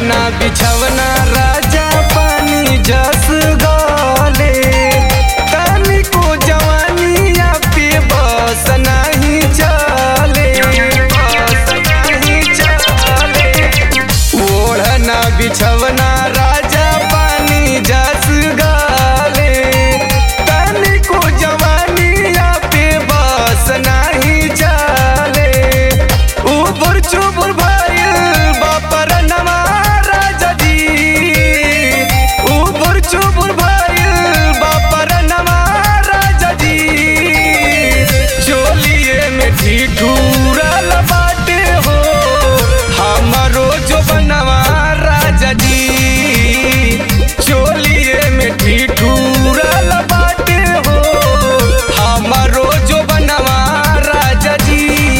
ओढ़ना बिछवना राजा पानी जस गले, तनिको जवानिया पे बस नहीं चले, ओढ़ना बिछवना राजा पानी जस गले, तनिको जवानिया पे बस नहीं चले। ऊपर चुपुर भइल बापर नवा राजा जी, ऊपर चुपुर भइल बापर नवा राजा जी, चोलिए में ठिठुरल बाटे हो हमरो जो बनवा राजा जी, चोलिए में ठिठुरल बाटे हो हमरो जो बनवा राजा जी।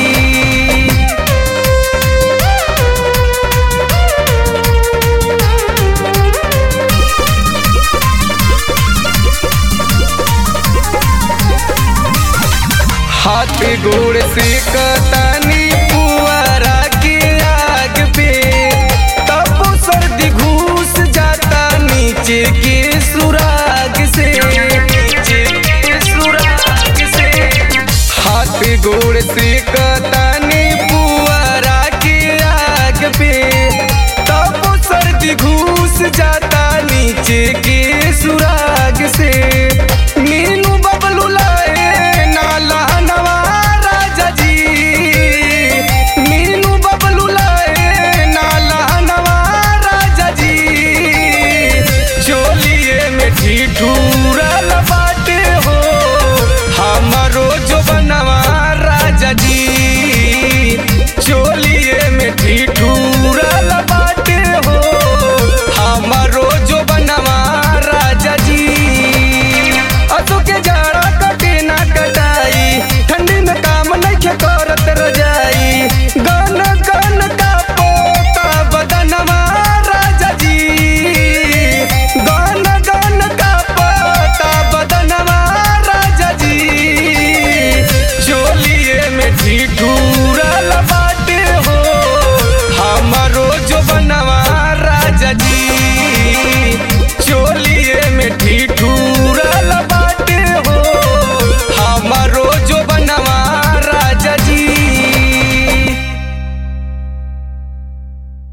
हाथ गोड़ से कतानी पुआरा के आग पे, तब सर्दी घुस जाता नीचे के सुराग से, नीचे के सुराग से। हाथ गोड़ से कतानी पुआरा के आग पे, तब सर्दी घुस जाता नीचे के सुराग से।